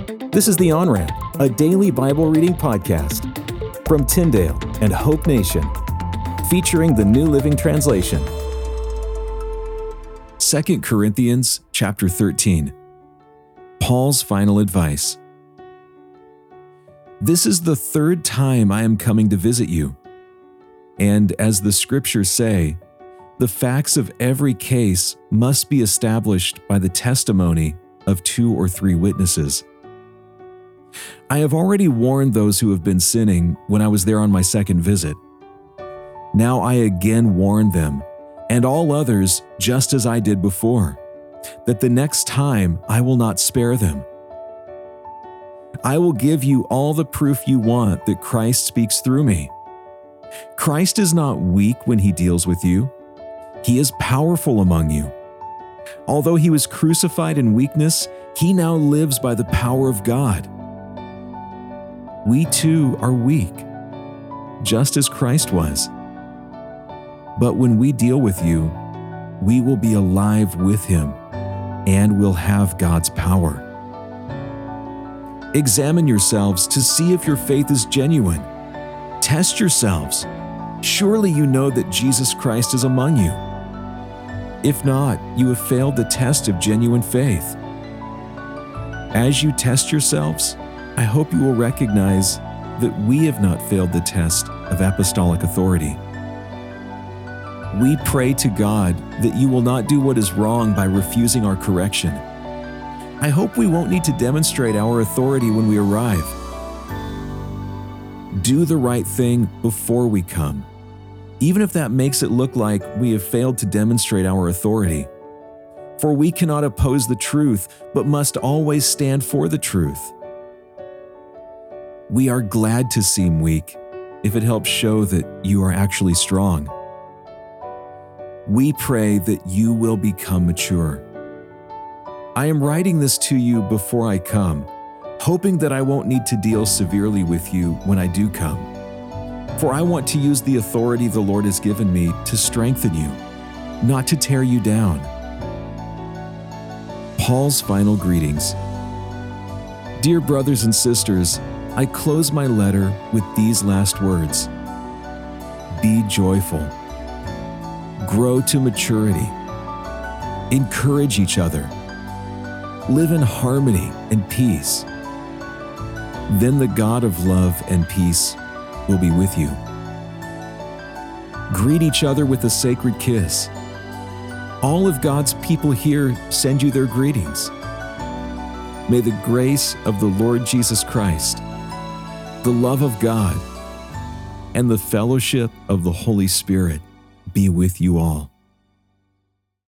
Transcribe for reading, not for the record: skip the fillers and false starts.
This is The On-Ramp, a daily Bible reading podcast from Tyndale and Hope Nation, featuring the New Living Translation. 2 Corinthians chapter 13. Paul's final advice. This is the third time I am coming to visit you. And as the scriptures say, the facts of every case must be established by the testimony of 2 or 3 witnesses. I have already warned those who have been sinning when I was there on my second visit. Now I again warn them, and all others just as I did before, that the next time I will not spare them. I will give you all the proof you want that Christ speaks through me. Christ is not weak when he deals with you. He is powerful among you. Although he was crucified in weakness, he now lives by the power of God. We too are weak, just as Christ was. But when we deal with you, we will be alive with him and will have God's power. Examine yourselves to see if your faith is genuine. Test yourselves. Surely you know that Jesus Christ is among you. If not, you have failed the test of genuine faith. As you test yourselves, I hope you will recognize that we have not failed the test of apostolic authority. We pray to God that you will not do what is wrong by refusing our correction. I hope we won't need to demonstrate our authority when we arrive. Do the right thing before we come, even if that makes it look like we have failed to demonstrate our authority. For we cannot oppose the truth, but must always stand for the truth. We are glad to seem weak if it helps show that you are actually strong. We pray that you will become mature. I am writing this to you before I come, hoping that I won't need to deal severely with you when I do come. For I want to use the authority the Lord has given me to strengthen you, not to tear you down. Paul's final greetings. Dear brothers and sisters, I close my letter with these last words. Be joyful. Grow to maturity. Encourage each other. Live in harmony and peace. Then the God of love and peace will be with you. Greet each other with a sacred kiss. All of God's people here send you their greetings. May the grace of the Lord Jesus Christ, the love of God, and the fellowship of the Holy Spirit be with you all.